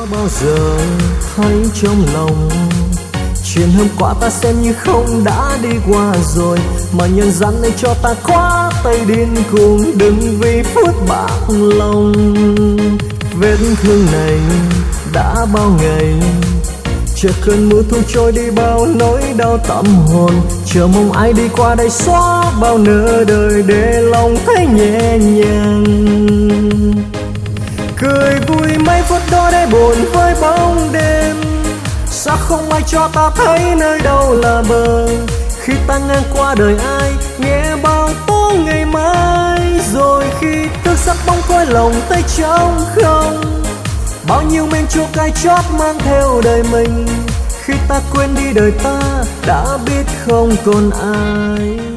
bao giờ thấy trong lòng chuyện hôm qua ta xem như không đã đi qua rồi, mà nhân gian này cho ta quá tay điên cuồng, đừng vì phút bạc lòng. Vết thương này đã bao ngày, chờ cơn mưa thu trôi đi bao nỗi đau tâm hồn, chờ mong ai đi qua đây xóa bao nỡ đời để lòng thấy nhẹ nhàng. Cười vui mấy phút đó để buồn với bóng đêm, sao không ai cho ta thấy nơi đâu là bờ. Khi ta ngang qua đời ai nghe bao tố ngày mai, rồi khi thức giấc bóng cõi lòng thấy trống không. Bao nhiêu men chua cay chót mang theo đời mình, khi ta quên đi đời ta đã biết không còn ai.